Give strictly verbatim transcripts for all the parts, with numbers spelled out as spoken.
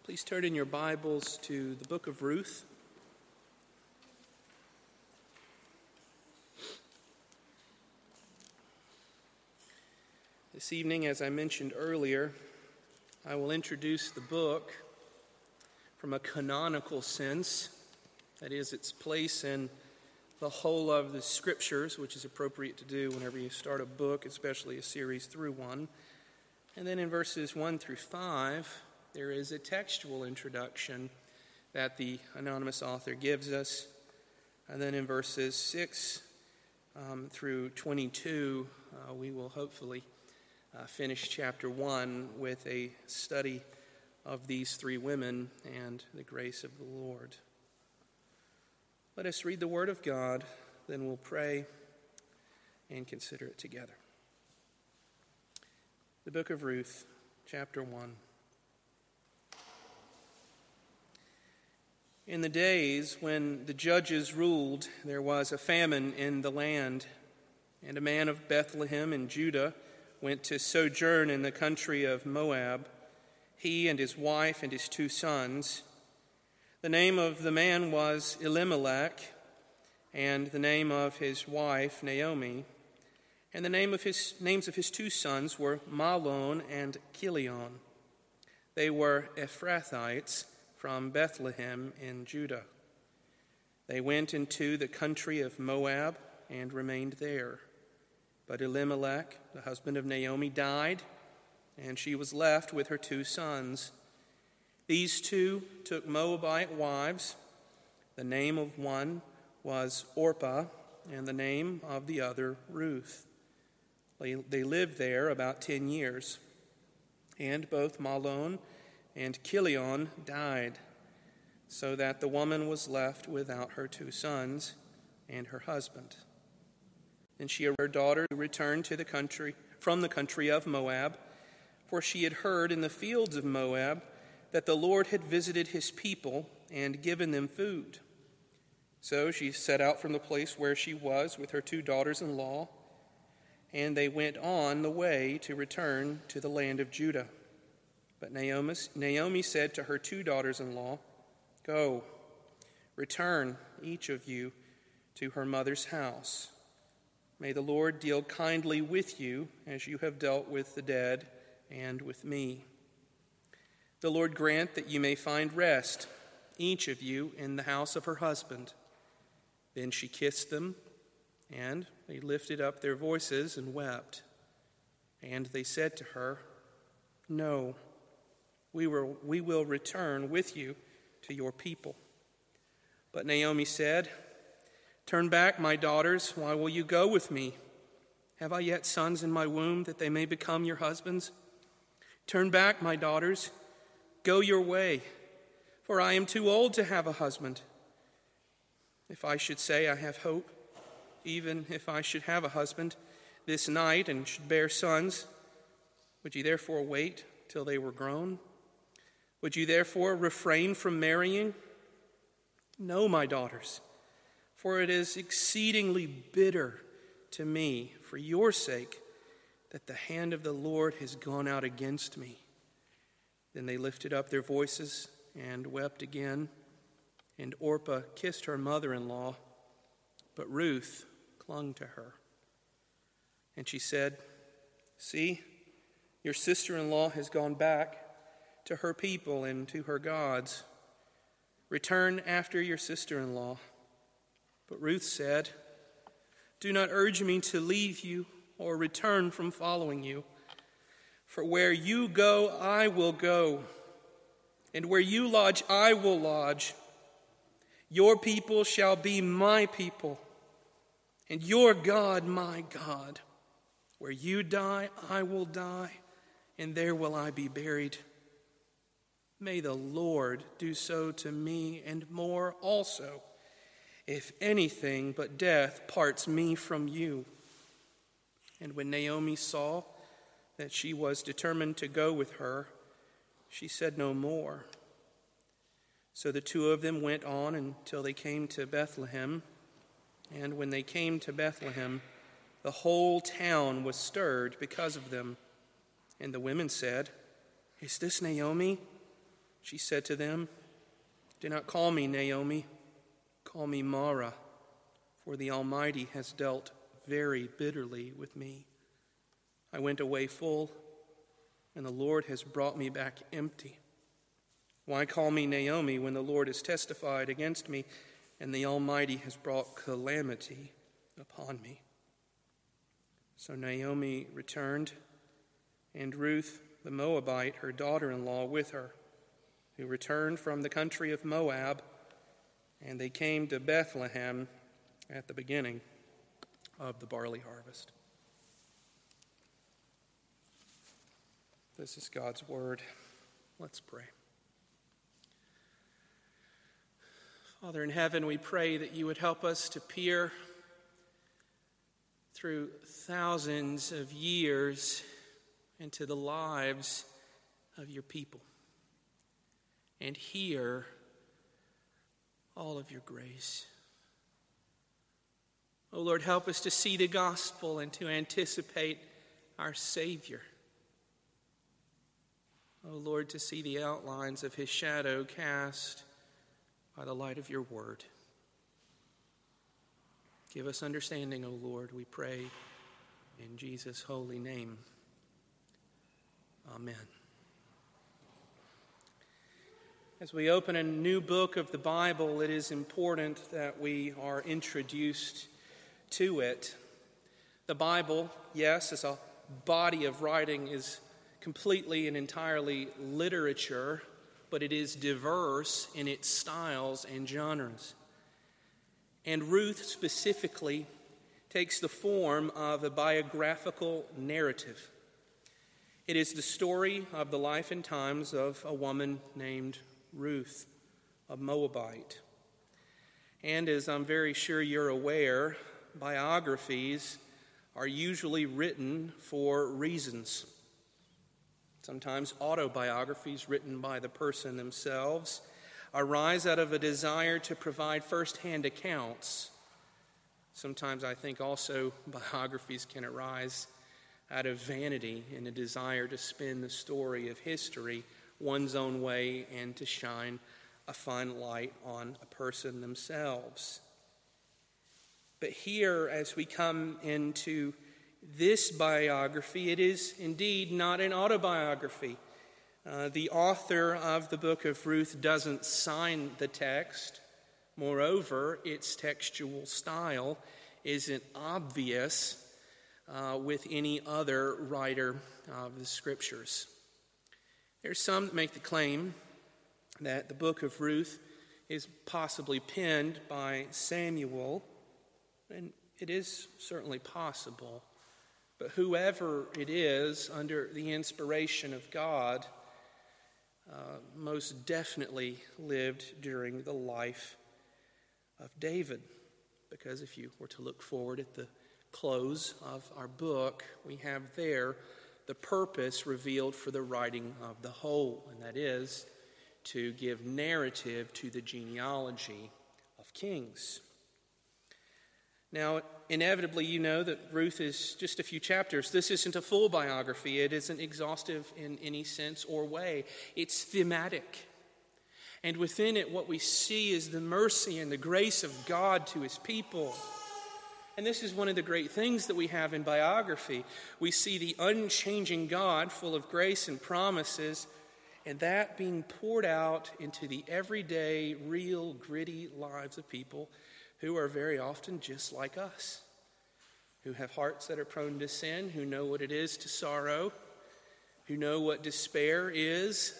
Please turn in your Bibles to the book of Ruth. This evening, as I mentioned earlier, I will introduce the book from a canonical sense, that is, its place in the whole of the Scriptures, which is appropriate to do whenever you start a book, especially a series through one. And then in verses one through five, there is a textual introduction that the anonymous author gives us. And then in verses six um, through twenty-two, uh, we will hopefully uh, finish chapter one with a study of these three women and the grace of the Lord. Let us read the Word of God, then we'll pray and consider it together. The book of Ruth, chapter one. In the days when the judges ruled, there was a famine in the land, and a man of Bethlehem in Judah went to sojourn in the country of Moab, he and his wife and his two sons. The name of the man was Elimelech, and the name of his wife Naomi, and the name of his names of his two sons were Mahlon and Chilion. They were Ephrathites from Bethlehem in Judah. They went into the country of Moab and remained there. But Elimelech, the husband of Naomi, died, and she was left with her two sons. These two took Moabite wives. The name of one was Orpah, and the name of the other Ruth. They, they lived there about ten years, and both Mahlon and Chilion died, so that the woman was left without her two sons and her husband. And she and her daughter returned to the country from the country of Moab, for she had heard in the fields of Moab that the Lord had visited his people and given them food. So she set out from the place where she was with her two daughters-in-law, and they went on the way to return to the land of Judah. But Naomi, Naomi said to her two daughters-in-law, "Go, return, each of you, to her mother's house. May the Lord deal kindly with you as you have dealt with the dead and with me. The Lord grant that you may find rest, each of you, in the house of her husband." Then she kissed them, and they lifted up their voices and wept. And they said to her, "No, we will, we will return with you to your people." But Naomi said, "Turn back, my daughters. Why will you go with me? Have I yet sons in my womb that they may become your husbands? Turn back, my daughters. Go your way, for I am too old to have a husband. If I should say I have hope, even if I should have a husband this night and should bear sons, would you therefore wait till they were grown? Would you therefore refrain from marrying? No, my daughters, for it is exceedingly bitter to me for your sake that the hand of the Lord has gone out against me." Then they lifted up their voices and wept again, and Orpah kissed her mother-in-law, but Ruth clung to her. And she said, "See, your sister-in-law has gone back to her people and to her gods. Return after your sister-in-law." But Ruth said, "Do not urge me to leave you or return from following you. For where you go, I will go, and where you lodge, I will lodge. Your people shall be my people, and your God my God. Where you die, I will die, and there will I be buried. May the Lord do so to me and more also, if anything but death parts me from you." And when Naomi saw that she was determined to go with her, she said no more. So the two of them went on until they came to Bethlehem. And when they came to Bethlehem, the whole town was stirred because of them. And the women said, "Is this Naomi?" She said to them, "Do not call me Naomi, call me Mara, for the Almighty has dealt very bitterly with me. I went away full, and the Lord has brought me back empty. Why call me Naomi when the Lord has testified against me, and the Almighty has brought calamity upon me?" So Naomi returned, and Ruth the Moabite, her daughter-in-law, with her, who returned from the country of Moab, and they came to Bethlehem at the beginning of the barley harvest. This is God's word. Let's pray. Father in heaven, we pray that you would help us to peer through thousands of years into the lives of your people and hear all of your grace. Oh Lord, help us to see the gospel and to anticipate our Savior. Oh Lord, to see the outlines of his shadow cast by the light of your word. Give us understanding, O Lord, we pray in Jesus' holy name. Amen. As we open a new book of the Bible, it is important that we are introduced to it. The Bible, yes, as a body of writing, is completely and entirely literature, but it is diverse in its styles and genres. And Ruth specifically takes the form of a biographical narrative. It is the story of the life and times of a woman named Ruth, a Moabite. And as I'm very sure you're aware, biographies are usually written for reasons. Sometimes autobiographies written by the person themselves arise out of a desire to provide first-hand accounts. Sometimes I think also biographies can arise out of vanity and a desire to spin the story of history one's own way and to shine a fine light on a person themselves. But here, as we come into this biography, it is indeed not an autobiography. Uh, the author of the book of Ruth doesn't sign the text. Moreover, its textual style isn't obvious uh, with any other writer of the Scriptures. There's some that make the claim that the book of Ruth is possibly penned by Samuel, and it is certainly possible. But whoever it is, under the inspiration of God, uh, most definitely lived during the life of David. Because if you were to look forward at the close of our book, we have there the purpose revealed for the writing of the whole, and that is to give narrative to the genealogy of kings. Now, inevitably, you know that Ruth is just a few chapters. This isn't a full biography. It isn't exhaustive in any sense or way. It's thematic. And within it, what we see is the mercy and the grace of God to his people. And this is one of the great things that we have in biography. We see the unchanging God full of grace and promises, and that being poured out into the everyday, real, gritty lives of people who are very often just like us, who have hearts that are prone to sin, who know what it is to sorrow, who know what despair is,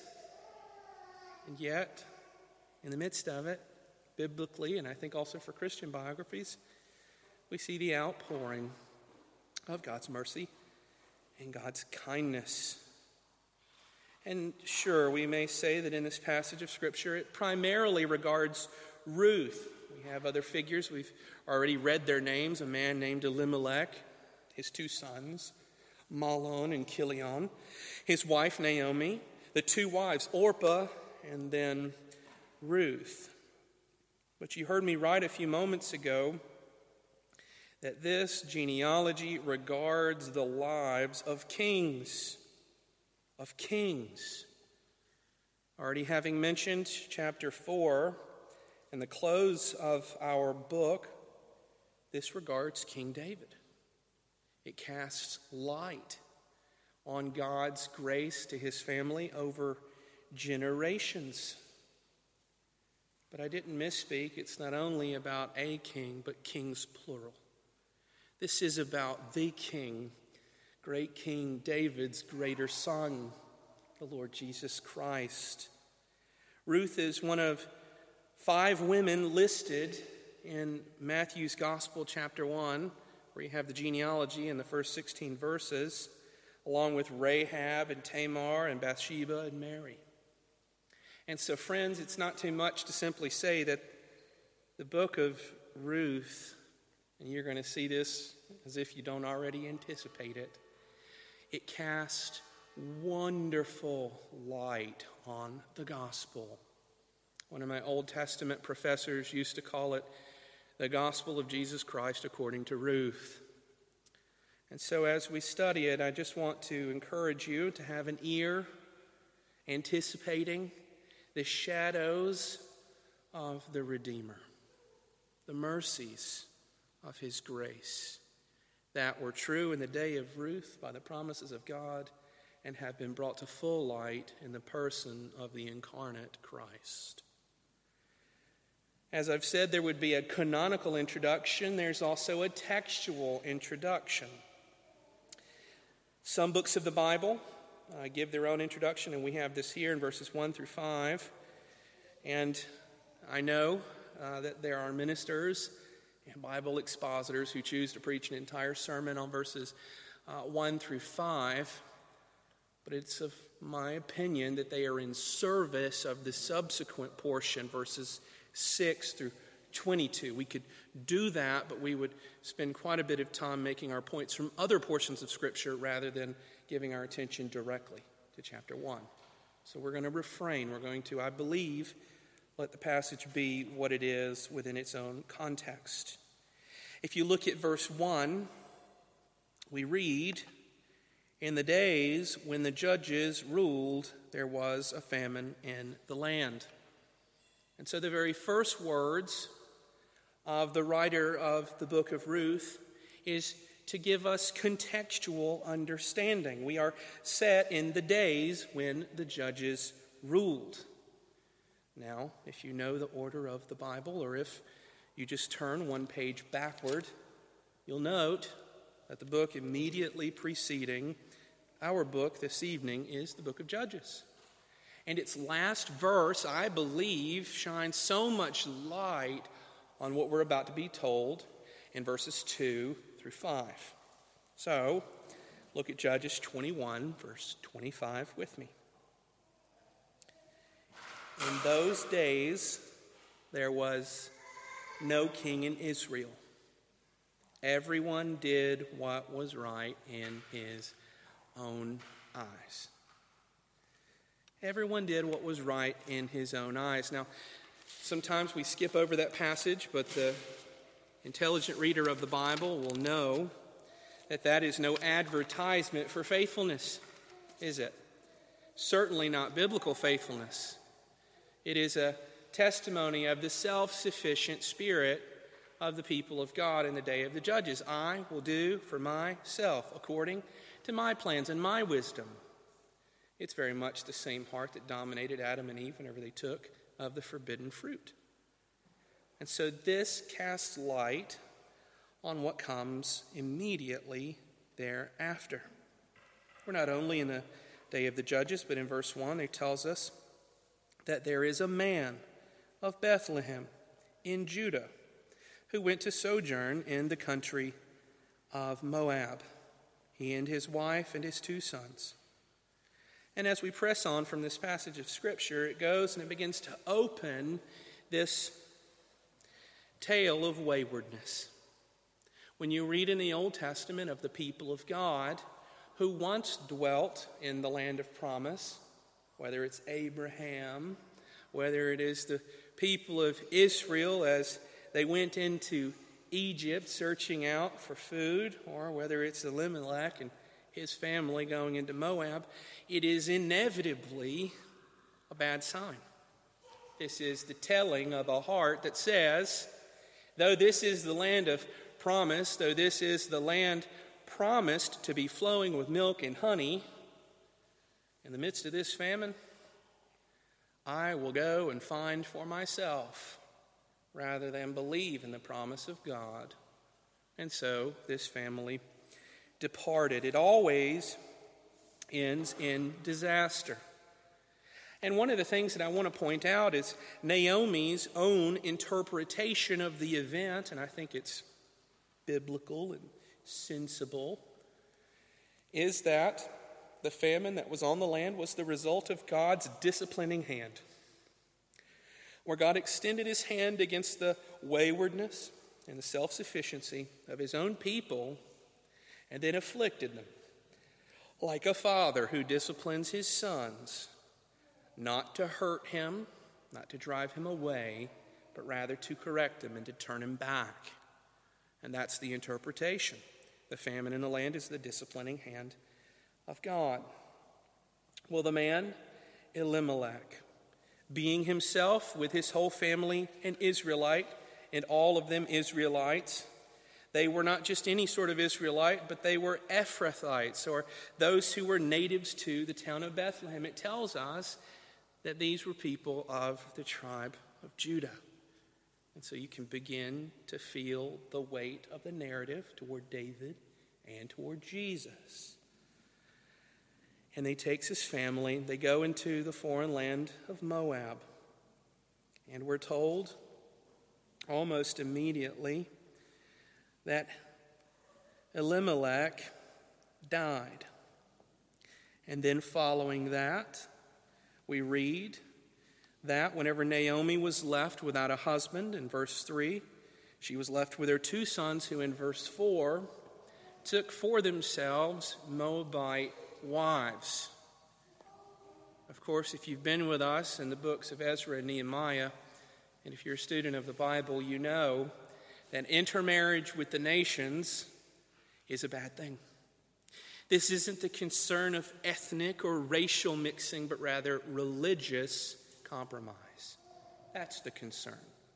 and yet, in the midst of it, biblically, and I think also for Christian biographies, we see the outpouring of God's mercy and God's kindness. And sure, we may say that in this passage of Scripture, it primarily regards Ruth. We have other figures. We've already read their names. A man named Elimelech, his two sons, Mahlon and Chilion, his wife Naomi, the two wives, Orpah, and then Ruth. But you heard me write a few moments ago that this genealogy regards the lives of kings, of kings. Already having mentioned chapter four and the close of our book, this regards King David. It casts light on God's grace to his family over generations. But I didn't misspeak. It's not only about a king, but kings plural. This is about the king, great King David's greater son, the Lord Jesus Christ. Ruth is one of five women listed in Matthew's Gospel, chapter one, where you have the genealogy in the first sixteen verses, along with Rahab and Tamar and Bathsheba and Mary. And so, friends, it's not too much to simply say that the book of Ruth, and you're going to see this as if you don't already anticipate it, it casts wonderful light on the gospel. One of my Old Testament professors used to call it the gospel of Jesus Christ according to Ruth. And so as we study it, I just want to encourage you to have an ear anticipating the shadows of the Redeemer, the mercies of his grace that were true in the day of Ruth by the promises of God and have been brought to full light in the person of the incarnate Christ. As I've said, there would be a canonical introduction. There's also a textual introduction. Some books of the Bible uh, give their own introduction, and we have this here in verses one through five. And I know uh, that there are ministers and Bible expositors who choose to preach an entire sermon on verses uh, one through five. But it's of my opinion that they are in service of the subsequent portion, verses six through twenty-two. We could do that, but we would spend quite a bit of time making our points from other portions of Scripture rather than giving our attention directly to chapter one. So we're going to refrain. We're going to, I believe, let the passage be what it is within its own context. If you look at verse one, we read, "In the days when the judges ruled, there was a famine in the land." And so the very first words of the writer of the book of Ruth is to give us contextual understanding. We are set in the days when the judges ruled. Now, if you know the order of the Bible, or if you just turn one page backward, you'll note that the book immediately preceding our book this evening is the book of Judges. And its last verse, I believe, shines so much light on what we're about to be told in verses two through five. So, look at Judges twenty-one, verse twenty-five with me. "In those days there was no king in Israel. Everyone did what was right in his own eyes." Everyone did what was right in his own eyes. Now, sometimes we skip over that passage, but the intelligent reader of the Bible will know that that is no advertisement for faithfulness, is it? Certainly not biblical faithfulness. It is a testimony of the self-sufficient spirit of the people of God in the day of the judges. I will do for myself according to my plans and my wisdom. It's very much the same heart that dominated Adam and Eve whenever they took of the forbidden fruit. And so this casts light on what comes immediately thereafter. We're not only in the day of the judges, but in verse one it tells us that there is a man of Bethlehem in Judah who went to sojourn in the country of Moab, he and his wife and his two sons. And as we press on from this passage of Scripture, it goes and it begins to open this tale of waywardness. When you read in the Old Testament of the people of God who once dwelt in the land of promise, whether it's Abraham, whether it is the people of Israel as they went into Egypt searching out for food, or whether it's Elimelech and his family going into Moab, it is inevitably a bad sign. This is the telling of a heart that says, though this is the land of promise, though this is the land promised to be flowing with milk and honey, in the midst of this famine, I will go and find for myself rather than believe in the promise of God. And so this family departed. It always ends in disaster. And one of the things that I want to point out is Naomi's own interpretation of the event, and I think it's biblical and sensible, is that the famine that was on the land was the result of God's disciplining hand, where God extended his hand against the waywardness and the self-sufficiency of his own people and then afflicted them, like a father who disciplines his sons, not to hurt him, not to drive him away, but rather to correct him and to turn him back. And that's the interpretation. The famine in the land is the disciplining hand of God. Well, the man, Elimelech, being himself with his whole family an Israelite, and all of them Israelites, they were not just any sort of Israelite, but they were Ephrathites, or those who were natives to the town of Bethlehem. It tells us that these were people of the tribe of Judah. And so you can begin to feel the weight of the narrative toward David and toward Jesus. And he takes his family, they go into the foreign land of Moab. And we're told almost immediately that Elimelech died. And then following that, we read that whenever Naomi was left without a husband, in verse three, she was left with her two sons who, in verse four, took for themselves Moabite wives. Of course, if you've been with us in the books of Ezra and Nehemiah, and if you're a student of the Bible, you know that intermarriage with the nations is a bad thing. This isn't the concern of ethnic or racial mixing, but rather religious compromise. That's the concern.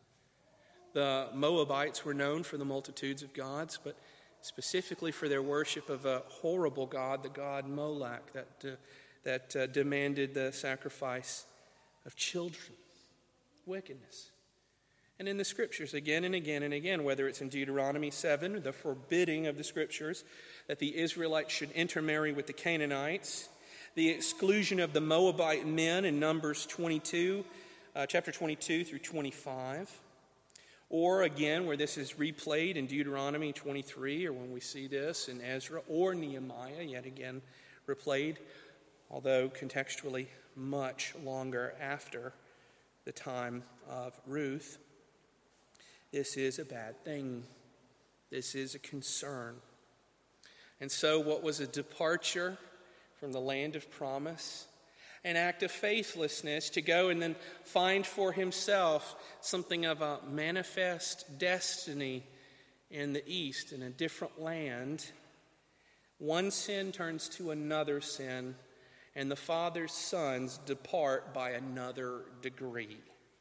The Moabites were known for the multitudes of gods, but specifically for their worship of a horrible god, the god Molech, that, uh, that uh, demanded the sacrifice of children. Wickedness. And in the Scriptures, again and again and again, whether it's in Deuteronomy seven, the forbidding of the Scriptures that the Israelites should intermarry with the Canaanites, the exclusion of the Moabite men in Numbers twenty-two, uh, chapter twenty-two through twenty-five, or again, where this is replayed in Deuteronomy twenty-three, or when we see this in Ezra or Nehemiah, yet again replayed, although contextually much longer after the time of Ruth. This is a bad thing. This is a concern. And so what was a departure from the land of promise, an act of faithlessness to go and then find for himself something of a manifest destiny in the east, in a different land, one sin turns to another sin, and the father's sons depart by another degree.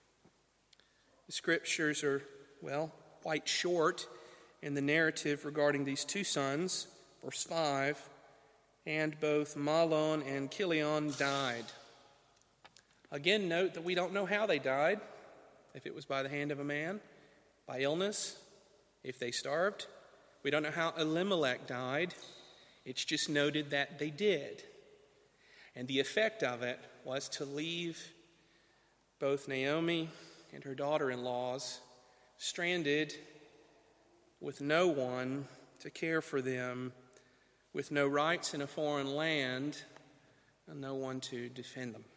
The Scriptures are, well, quite short in the narrative regarding these two sons. Verse five, and both Mahlon and Chilion died. Again, note that we don't know how they died, if it was by the hand of a man, by illness, if they starved. We don't know how Elimelech died. It's just noted that they did. And the effect of it was to leave both Naomi and her daughter-in-laws stranded with no one to care for them, with no rights in a foreign land, and no one to defend them.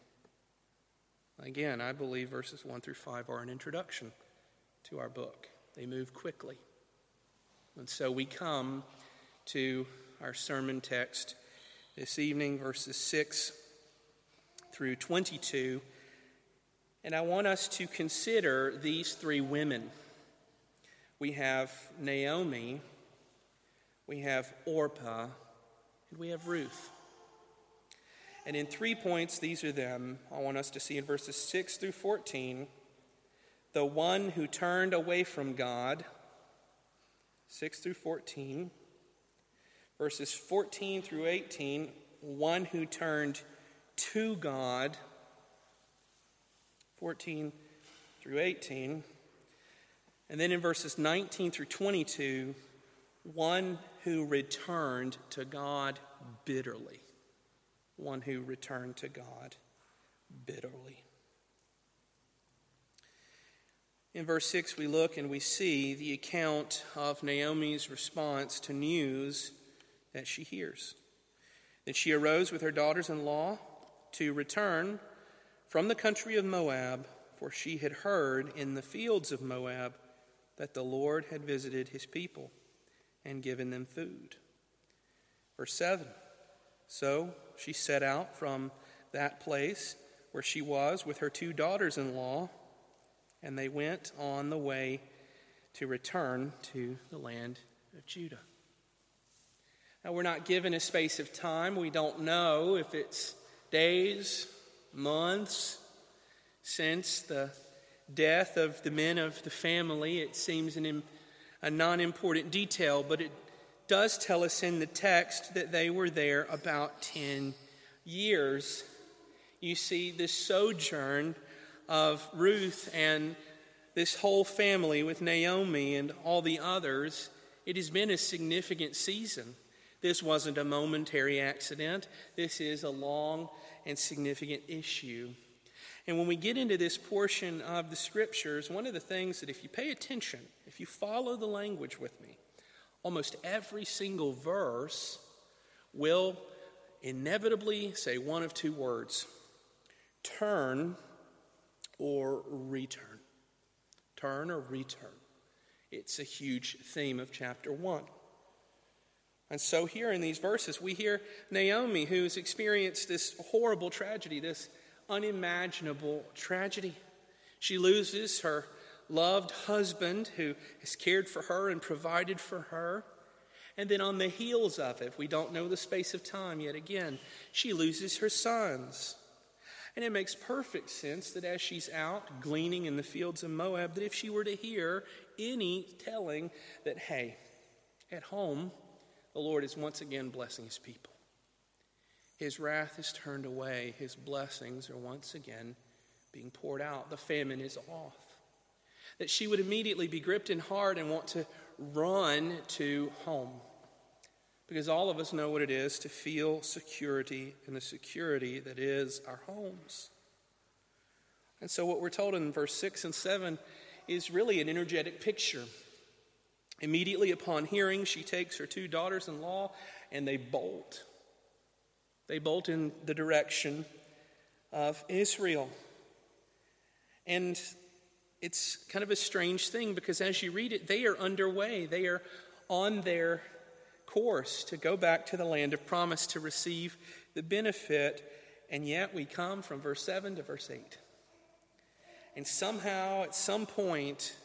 Again, I believe verses one through five are an introduction to our book. They move quickly. And so we come to our sermon text this evening, verses six through twenty-two. And I want us to consider these three women. We have Naomi, we have Orpah, and we have Ruth. And in three points, these are them. I want us to see in verses six through fourteen, the one who turned away from God, six through fourteen. Verses fourteen through eighteen, one who turned to God, fourteen through eighteen. And then in verses nineteen through twenty-two, one who returned to God bitterly. One who returned to God bitterly. In verse six, we look and we see the account of Naomi's response to news that she hears. Then she arose with her daughters-in-law to return from the country of Moab, for she had heard in the fields of Moab that the Lord had visited his people and given them food. Verse seven, so she set out from that place where she was with her two daughters-in-law, and they went on the way to return to the land of Judah. Now, we're not given a space of time. We don't know if it's days, months since the death of the men of the family. It seems an, a non-important detail, but it does tell us in the text that they were there about ten years. You see, this sojourn of Ruth and this whole family with Naomi and all the others, it has been a significant season. This wasn't a momentary accident. This is a long and significant issue. And when we get into this portion of the scriptures, one of the things that if you pay attention, if you follow the language with me, almost every single verse will inevitably say one of two words: turn or return. Turn or return. It's a huge theme of chapter one. And so here in these verses, we hear Naomi, who's experienced this horrible tragedy, this unimaginable tragedy. She loses her loved husband who has cared for her and provided for her. And then on the heels of it, we don't know the space of time yet again, she loses her sons. And it makes perfect sense that as she's out gleaning in the fields of Moab, that if she were to hear any telling that, hey, at home, the Lord is once again blessing his people. His wrath is turned away. His blessings are once again being poured out. The famine is off. That she would immediately be gripped in heart and want to run to home. Because all of us know what it is to feel security in the security that is our homes. And so what we're told in verse six and seven is really an energetic picture. Immediately upon hearing, she takes her two daughters-in-law and they bolt. They bolt in the direction of Israel. And it's kind of a strange thing because as you read it, they are underway. They are on their course to go back to the land of promise to receive the benefit. And yet we come from verse seven to verse eight. And somehow, at some point,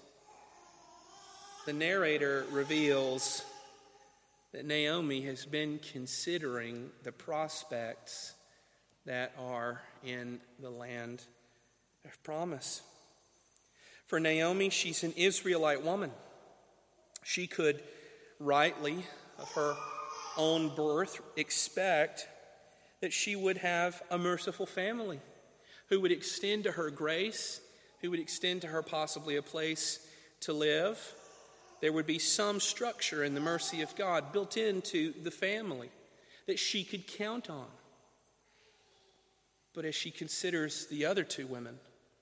the narrator reveals that Naomi has been considering the prospects that are in the land of promise. For Naomi, she's an Israelite woman. She could rightly, of her own birth, expect that she would have a merciful family who would extend to her grace, who would extend to her possibly a place to live. There would be some structure in the mercy of God built into the family that she could count on. But as she considers the other two women,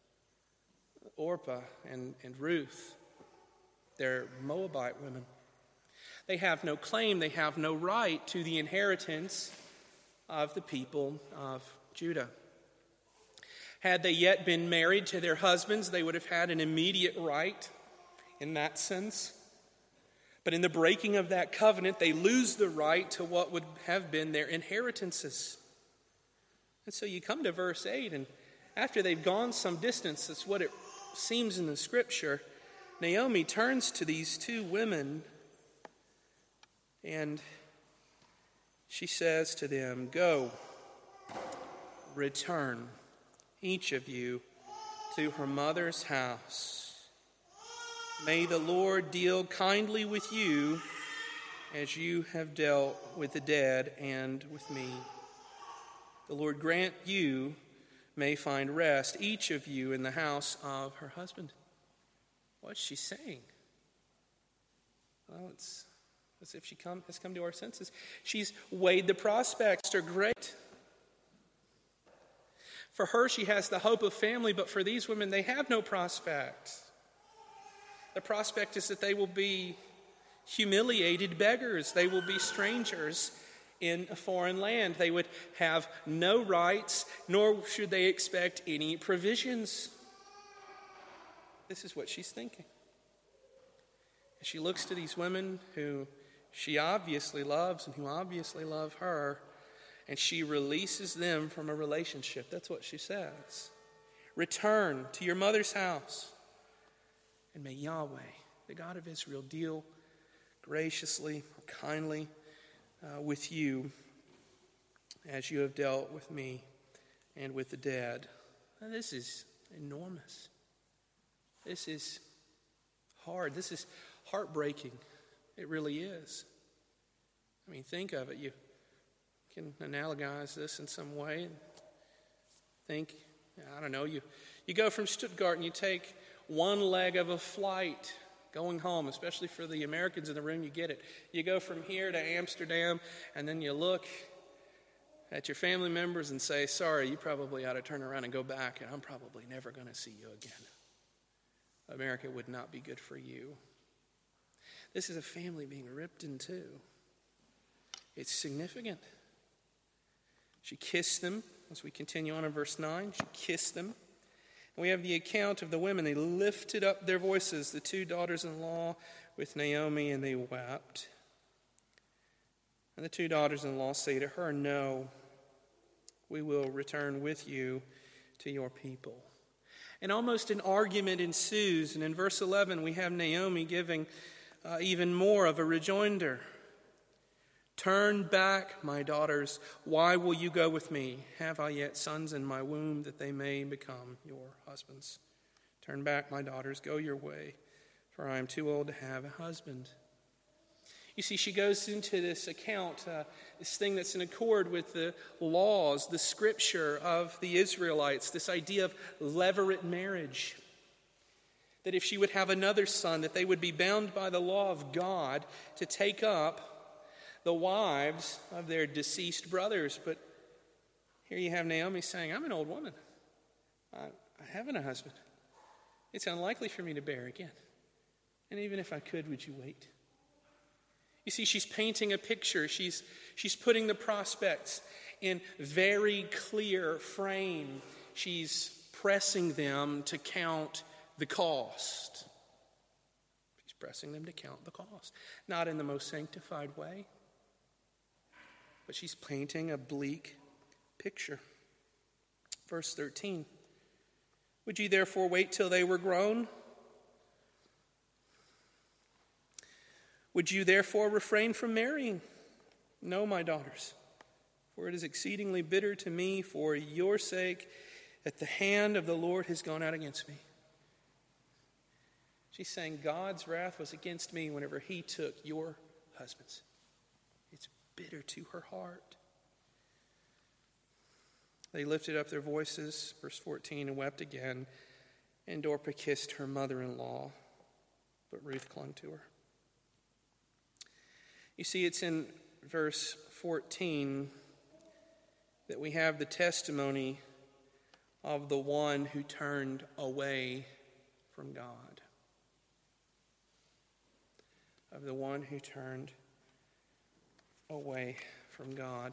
Orpah and, and Ruth, they're Moabite women. They have no claim, they have no right to the inheritance of the people of Judah. Had they yet been married to their husbands, they would have had an immediate right in that sense. But in the breaking of that covenant, they lose the right to what would have been their inheritances. And so you come to verse eight, and after they've gone some distance, that's what it seems in the scripture, Naomi turns to these two women and she says to them, "Go, return, each of you, to her mother's house. May the Lord deal kindly with you as you have dealt with the dead and with me. The Lord grant you may find rest, each of you, in the house of her husband. What's she saying? Well, it's as if she come, has come to our senses. She's weighed the prospects are great. For her, she has the hope of family, but for these women, they have no prospect. The prospect is that they will be humiliated beggars. They will be strangers in a foreign land. They would have no rights, nor should they expect any provisions. This is what she's thinking. She looks to these women who she obviously loves and who obviously love her, and she releases them from a relationship. That's what she says. Return to your mother's house, and may Yahweh, the God of Israel, deal graciously or kindly uh, with you as you have dealt with me and with the dead. Now, this is enormous. This is hard. This is heartbreaking. It really is. I mean, think of it. You can analogize this in some way and think, I don't know, you, you go from Stuttgart and you take one leg of a flight going home, especially for the Americans in the room, you get it. You go from here to Amsterdam, and then you look at your family members and say, sorry, you probably ought to turn around and go back, and I'm probably never going to see you again. America would not be good for you. This is a family being ripped in two. It's significant. She kissed them, as we continue on in verse nine. She kissed them. And we have the account of the women. They lifted up their voices, the two daughters-in-law with Naomi, and they wept. And the two daughters-in-law say to her, no, we will return with you to your people. And almost an argument ensues. And in verse eleven, we have Naomi giving uh, even more of a rejoinder. Turn back, my daughters. Why will you go with me? Have I yet sons in my womb that they may become your husbands? Turn back, my daughters. Go your way, for I am too old to have a husband. You see, she goes into this account, uh, this thing that's in accord with the laws, the scripture of the Israelites, this idea of levirate marriage. That if she would have another son, that they would be bound by the law of God to take up the wives of their deceased brothers. But here you have Naomi saying, I'm an old woman. I, I haven't a husband. It's unlikely for me to bear again. And even if I could, would you wait? You see, she's painting a picture. She's, she's putting the prospects in very clear frame. She's pressing them to count the cost. She's pressing them to count the cost. Not in the most sanctified way, but she's painting a bleak picture. Verse thirteen. Would you therefore wait till they were grown? Would you therefore refrain from marrying? No, my daughters, for it is exceedingly bitter to me for your sake that the hand of the Lord has gone out against me. She's saying God's wrath was against me whenever he took your husbands. It's bitter to her heart. They lifted up their voices, verse fourteen, and wept again. And Orpah kissed her mother-in-law, but Ruth clung to her. You see, it's in verse fourteen that we have the testimony of the one who turned away from God. Of the one who turned away from God.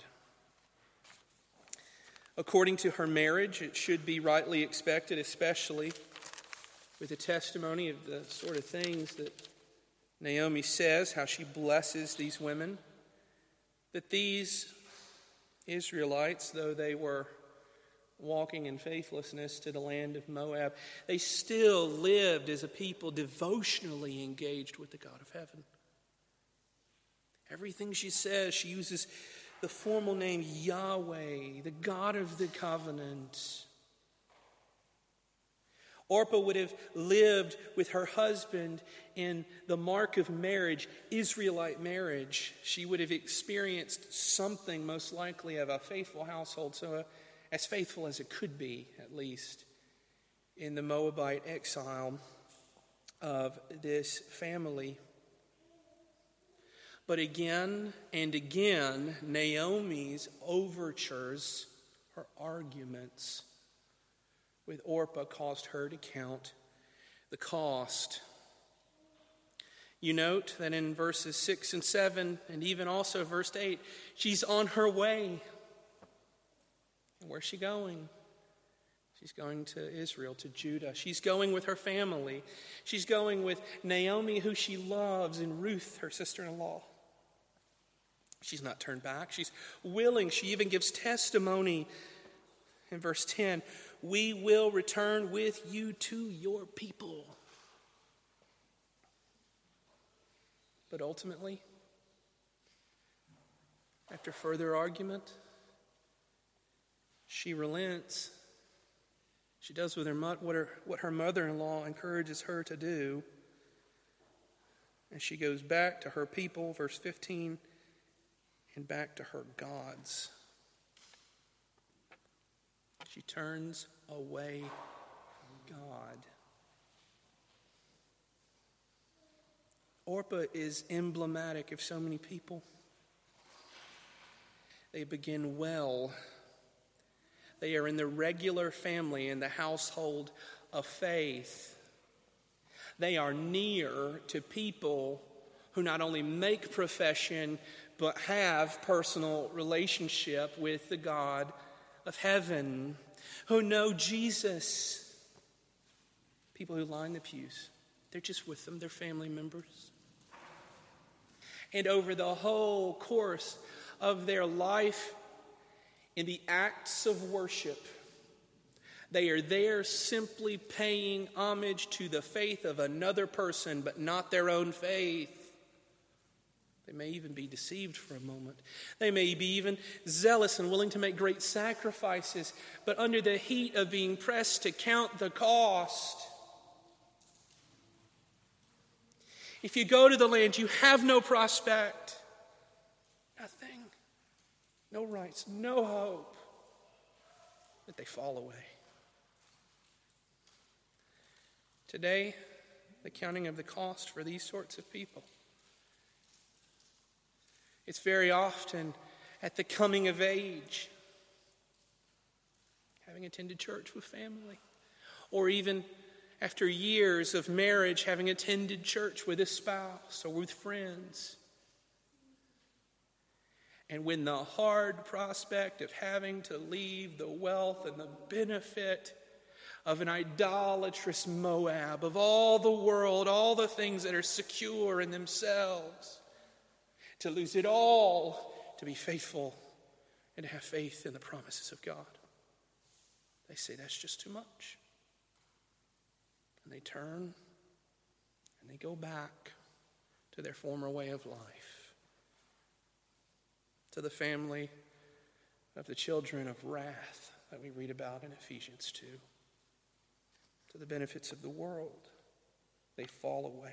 According to her marriage, it should be rightly expected, especially with the testimony of the sort of things that Naomi says, how she blesses these women, that these Israelites, though they were walking in faithlessness to the land of Moab, they still lived as a people devotionally engaged with the God of heaven. Everything she says, she uses the formal name Yahweh, the God of the covenant. Orpah would have lived with her husband in the mark of marriage, Israelite marriage. She would have experienced something, most likely, of a faithful household, so uh, as faithful as it could be, at least, in the Moabite exile of this family. But again and again, Naomi's overtures, her arguments with Orpah, caused her to count the cost. You note that in verses six and seven, and even also verse eight, she's on her way. And where's she going? She's going to Israel, to Judah. She's going with her family. She's going with Naomi, who she loves, and Ruth, her sister-in-law. She's not turned back. She's willing. She even gives testimony in verse ten. We will return with you to your people. But ultimately, after further argument, she relents. She does with her what her what her mother-in-law encourages her to do. And she goes back to her people, verse fifteen, and back to her gods. She turns away from God. Orpah is emblematic of so many people. They begin well. They are in the regular family, in the household of faith. They are near to people who not only make profession, but have personal relationship with the God of heaven, who know Jesus. People who line the pews, they're just with them, they're family members. And over the whole course of their life, in the acts of worship, they are there simply paying homage to the faith of another person, but not their own faith. They may even be deceived for a moment. They may be even zealous and willing to make great sacrifices, but under the heat of being pressed to count the cost. If you go to the land, you have no prospect, nothing, no rights, no hope, but they fall away. Today, the counting of the cost for these sorts of people, it's very often at the coming of age, having attended church with family, or even after years of marriage, having attended church with a spouse or with friends. And when the hard prospect of having to leave the wealth and the benefit of an idolatrous Moab, of all the world, all the things that are secure in themselves, to lose it all, to be faithful and to have faith in the promises of God. They say that's just too much. And they turn and they go back to their former way of life, to the family of the children of wrath that we read about in Ephesians two, to the benefits of the world. They fall away.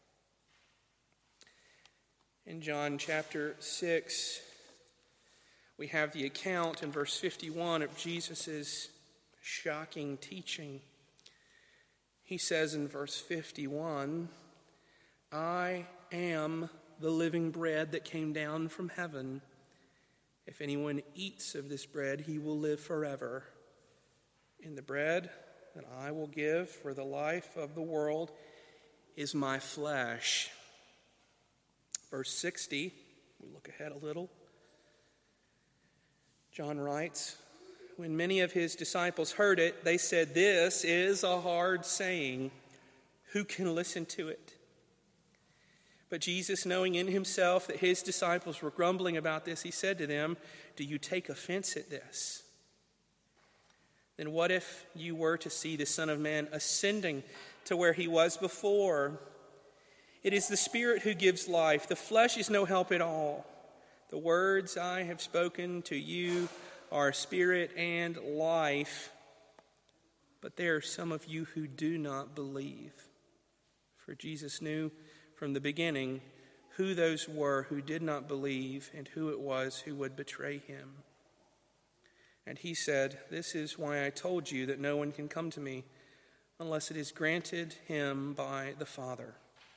In John chapter six, we have the account in verse fifty-one of Jesus' shocking teaching. He says in verse fifty-one, I am the living bread that came down from heaven. If anyone eats of this bread, he will live forever. And the bread that I will give for the life of the world is my flesh. Verse sixty, we look ahead a little. John writes, when many of his disciples heard it, they said, this is a hard saying. Who can listen to it? But Jesus, knowing in himself that his disciples were grumbling about this, he said to them, do you take offense at this? Then what if you were to see the Son of Man ascending to where he was before? It is the Spirit who gives life. The flesh is no help at all. The words I have spoken to you are spirit and life, but there are some of you who do not believe." For Jesus knew from the beginning who those were who did not believe and who it was who would betray him. And he said, "This is why I told you that no one can come to me unless it is granted him by the Father."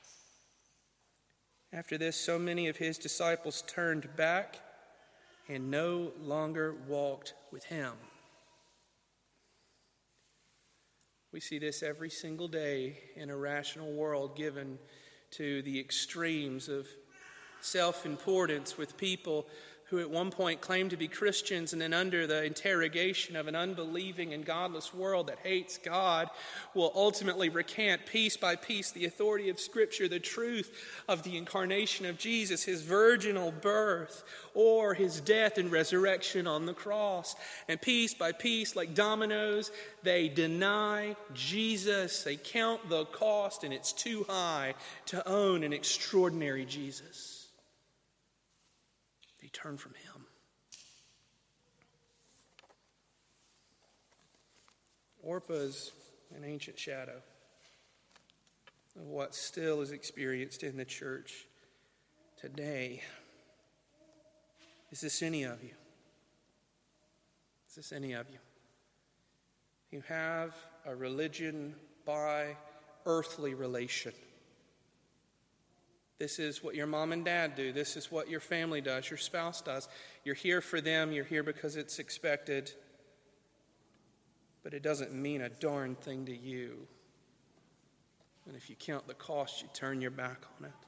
After this, so many of his disciples turned back and no longer walked with him. We see this every single day in a rational world given to the extremes of self-importance, with people who at one point claimed to be Christians and then under the interrogation of an unbelieving and godless world that hates God will ultimately recant piece by piece the authority of Scripture, the truth of the incarnation of Jesus, his virginal birth, or his death and resurrection on the cross. And piece by piece, like dominoes, they deny Jesus. They count the cost, and it's too high to own an extraordinary Jesus. They turn from him. Orpah is an ancient shadow of what still is experienced in the church today. Is this any of you? Is this any of you? You have a religion by earthly relation. This is what your mom and dad do. This is what your family does, your spouse does. You're here for them. You're here because it's expected. But it doesn't mean a darn thing to you. And if you count the cost, you turn your back on it.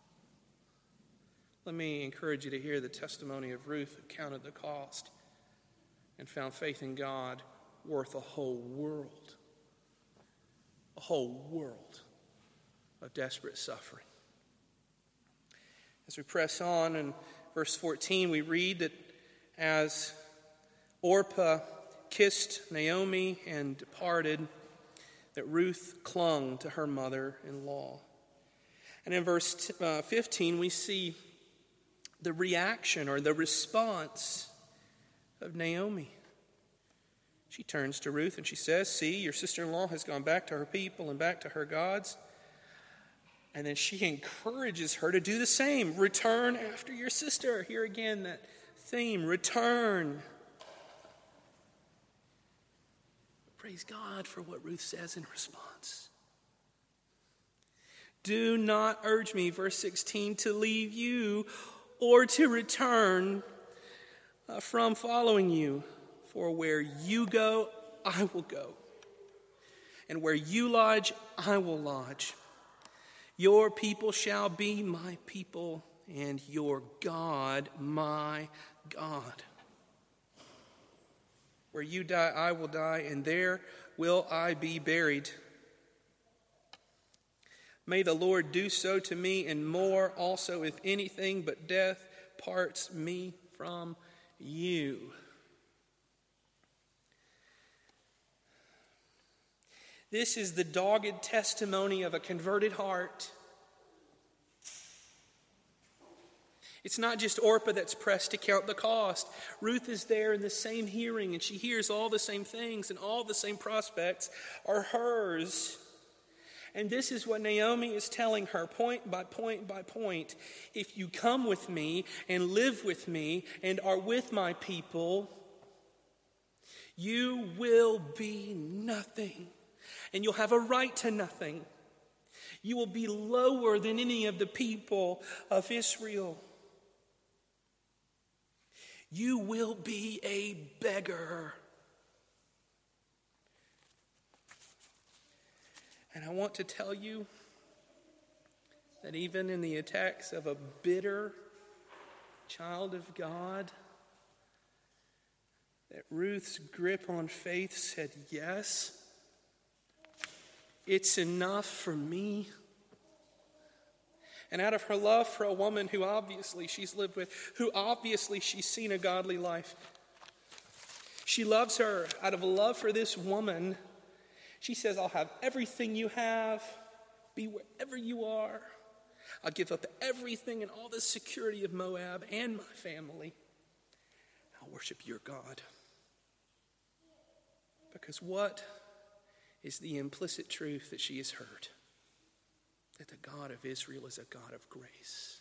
Let me encourage you to hear the testimony of Ruth, who counted the cost and found faith in God worth a whole world. A whole world of desperate suffering. As we press on in verse fourteen, we read that as Orpah kissed Naomi and departed, that Ruth clung to her mother-in-law. And in verse fifteen, we see the reaction or the response of Naomi. She turns to Ruth and she says, "See, your sister-in-law has gone back to her people and back to her gods." And then she encourages her to do the same. Return after your sister. Here again, that theme, return. Praise God for what Ruth says in response. "Do not urge me," verse sixteen, "to leave you or to return uh, from following you. For where you go, I will go. And where you lodge, I will lodge. Your people shall be my people, and your God my God. Where you die, I will die, and there will I be buried. May the Lord do so to me, and more also, if anything but death parts me from you." This is the dogged testimony of a converted heart. It's not just Orpah that's pressed to count the cost. Ruth is there in the same hearing, and she hears all the same things, and all the same prospects are hers. And this is what Naomi is telling her, point by point by point. If you come with me and live with me and are with my people, you will be nothing. And you'll have a right to nothing. You will be lower than any of the people of Israel. You will be a beggar. And I want to tell you that even in the attacks of a bitter child of God, that Ruth's grip on faith said, yes, it's enough for me. And out of her love for a woman who obviously she's lived with, who obviously she's seen a godly life, she loves her. Out of love for this woman, she says, I'll have everything you have, be wherever you are. I'll give up everything and all the security of Moab and my family. I'll worship your God. Because what is the implicit truth that she has heard? That the God of Israel is a God of grace.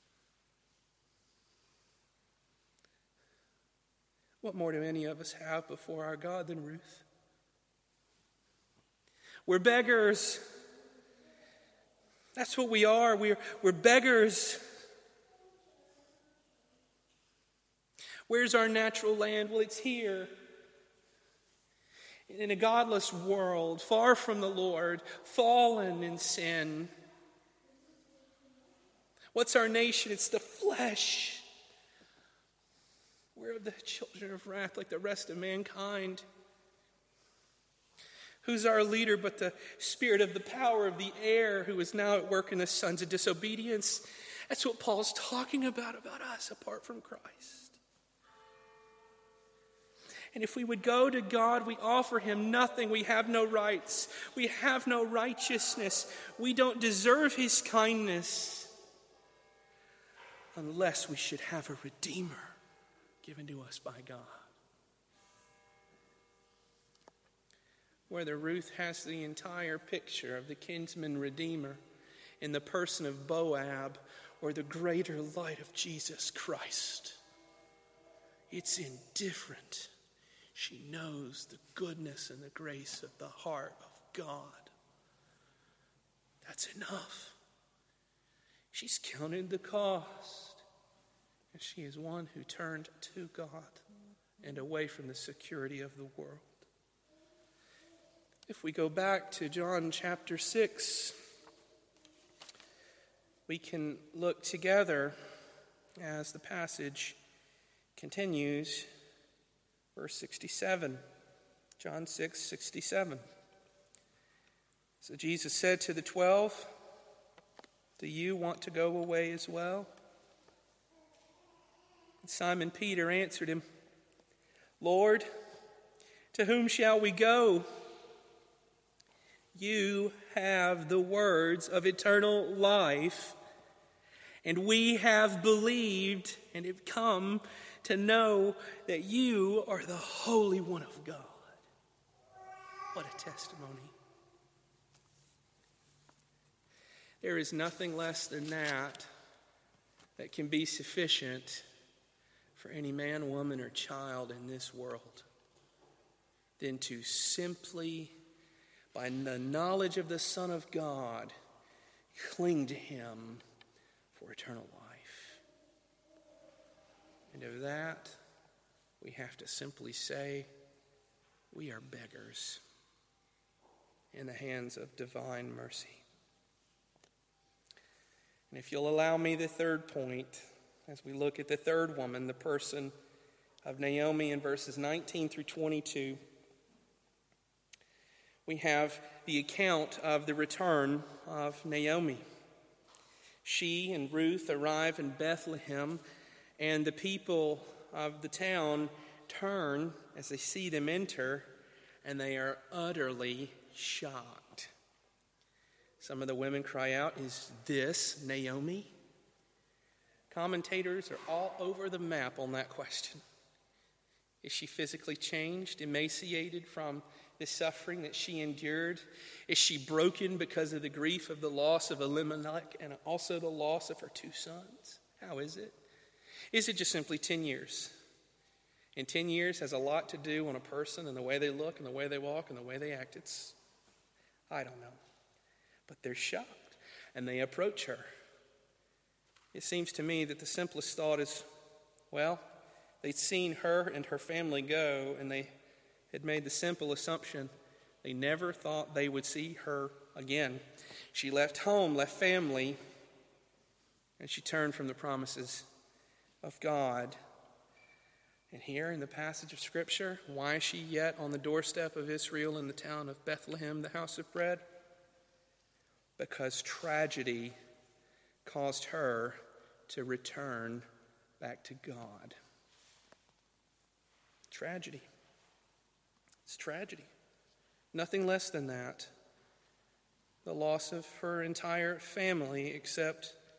What more do any of us have before our God than Ruth? We're beggars. That's what we are. We're, we're beggars. Where's our natural land? Well, it's here. In a godless world, far from the Lord, fallen in sin. What's our nation? It's the flesh. We're the children of wrath like the rest of mankind. Who's our leader but the spirit of the power of the air who is now at work in the sons of disobedience? That's what Paul's talking about, about us apart from Christ. And if we would go to God, we offer him nothing. We have no rights. We have no righteousness. We don't deserve his kindness unless we should have a Redeemer given to us by God. Whether Ruth has the entire picture of the kinsman Redeemer in the person of Boab or the greater light of Jesus Christ, it's indifferent. She knows the goodness and the grace of the heart of God. That's enough. She's counted the cost. And she is one who turned to God and away from the security of the world. If we go back to John chapter six, we can look together as the passage continues. Verse sixty-seven, John six, sixty-seven. So Jesus said to the twelve, do you want to go away as well? And Simon Peter answered him, Lord, to whom shall we go? You have the words of eternal life, and we have believed and have come to know that you are the Holy One of God. What a testimony. There is nothing less than that that can be sufficient for any man, woman, or child in this world than to simply, by the knowledge of the Son of God, cling to him for eternal life. And of that, we have to simply say, we are beggars in the hands of divine mercy. And if you'll allow me the third point, as we look at the third woman, the person of Naomi in verses nineteen through twenty-two, we have the account of the return of Naomi. She and Ruth arrive in Bethlehem, and the people of the town turn as they see them enter, and they are utterly shocked. Some of the women cry out, is this Naomi? Commentators are all over the map on that question. Is she physically changed, emaciated from the suffering that she endured? Is she broken because of the grief of the loss of Elimelech and also the loss of her two sons? How is it? Is it just simply ten years? And ten years has a lot to do on a person and the way they look and the way they walk and the way they act. It's, I don't know. But they're shocked and they approach her. It seems to me that the simplest thought is, well, they'd seen her and her family go, and they had made the simple assumption they never thought they would see her again. She left home, left family, and she turned from the promises of God. And here in the passage of Scripture, why is she yet on the doorstep of Israel in the town of Bethlehem, the house of bread? Because tragedy caused her to return back to God. Tragedy. It's tragedy. Nothing less than that. The loss of her entire family except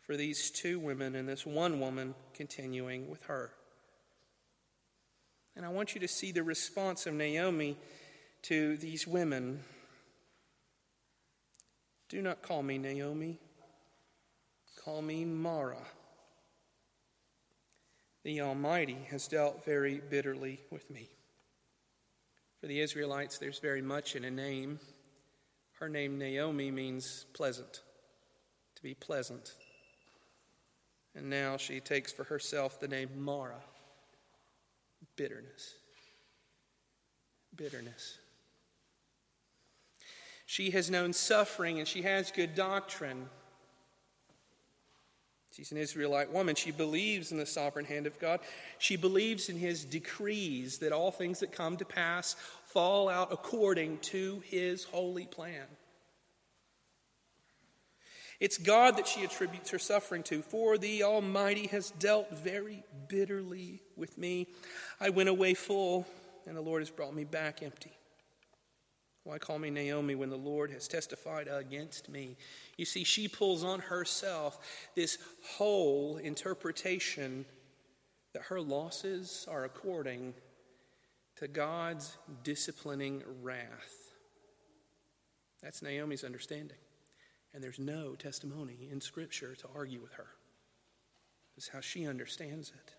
for these two women and this one woman continuing with her. And I want you to see the response of Naomi to these women. Do not call me Naomi. Call me Mara. The Almighty has dealt very bitterly with me. For the Israelites, there's very much in a name. Her name Naomi means pleasant, to be pleasant. And now she takes for herself the name Mara, bitterness. Bitterness. She has known suffering and she has good doctrine. She's an Israelite woman. She believes in the sovereign hand of God. She believes in his decrees that all things that come to pass fall out according to his holy plan. It's God that she attributes her suffering to. For the Almighty has dealt very bitterly with me. I went away full, and the Lord has brought me back empty. Why call me Naomi when the Lord has testified against me? You see, she pulls on herself this whole interpretation that her losses are according to God's disciplining wrath. That's Naomi's understanding. And there's no testimony in Scripture to argue with her. This is how she understands it.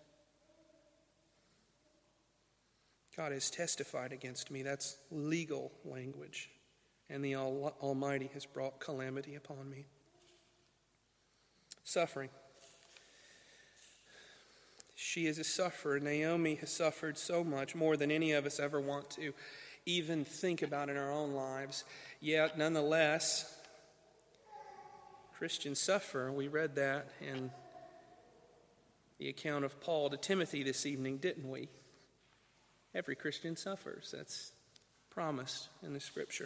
God has testified against me. That's legal language. And the Almighty has brought calamity upon me. Suffering. She is a sufferer. Naomi has suffered so much, more than any of us ever want to even think about in our own lives. Yet, nonetheless, Christians suffer. We read that in the account of Paul to Timothy this evening, didn't we? Every Christian suffers. That's promised in the Scripture.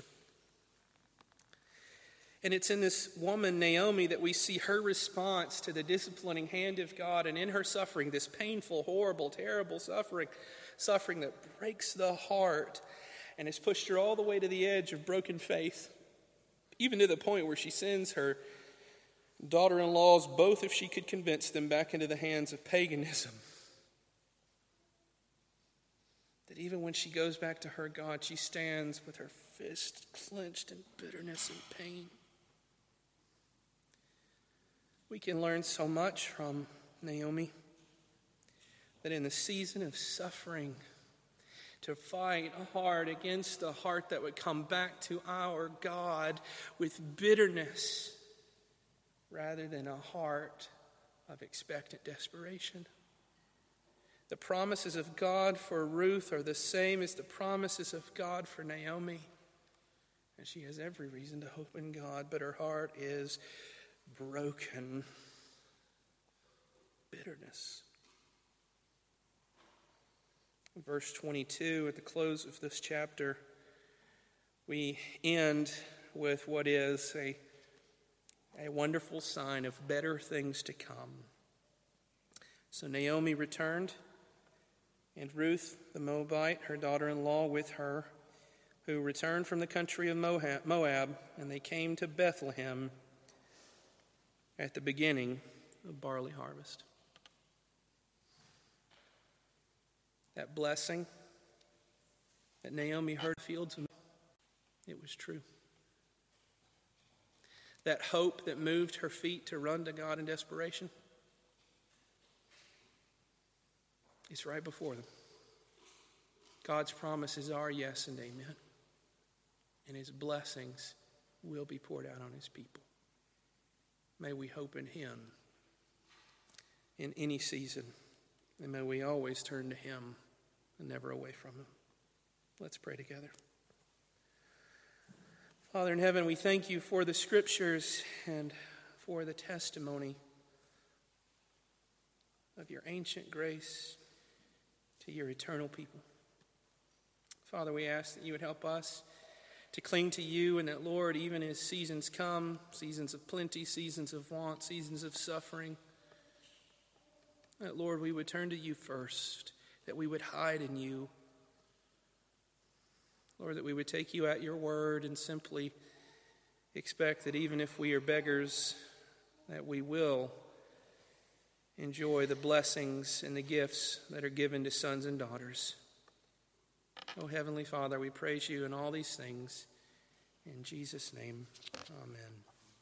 And it's in this woman, Naomi, that we see her response to the disciplining hand of God, and in her suffering, this painful, horrible, terrible suffering, suffering that breaks the heart and has pushed her all the way to the edge of broken faith, even to the point where she sends her daughter-in-laws, both if she could convince them, back into the hands of paganism. That even when she goes back to her God, she stands with her fist clenched in bitterness and pain. We can learn so much from Naomi, that in the season of suffering, to fight hard against the heart that would come back to our God with bitterness rather than a heart of expectant desperation. The promises of God for Ruth are the same as the promises of God for Naomi. And she has every reason to hope in God, but her heart is broken. Bitterness. In verse twenty-two, at the close of this chapter, we end with what is a, a wonderful sign of better things to come. So Naomi returned, and Ruth the Moabite, her daughter-in-law, with her, who returned from the country of Moab, and they came to Bethlehem at the beginning of barley harvest. That blessing that Naomi heard fields of, it was true. That hope that moved her feet to run to God in desperation, it's right before them. God's promises are yes and amen. And his blessings will be poured out on his people. May we hope in him in any season. And may we always turn to him and never away from him. Let's pray together. Father in heaven, we thank you for the Scriptures and for the testimony of your ancient grace to your eternal people. Father, we ask that you would help us to cling to you, and that, Lord, even as seasons come, seasons of plenty, seasons of want, seasons of suffering, that, Lord, we would turn to you first, that we would hide in you. Lord, that we would take you at your word and simply expect that even if we are beggars, that we will enjoy the blessings and the gifts that are given to sons and daughters. Oh, Heavenly Father, we praise you in all these things. In Jesus' name, amen.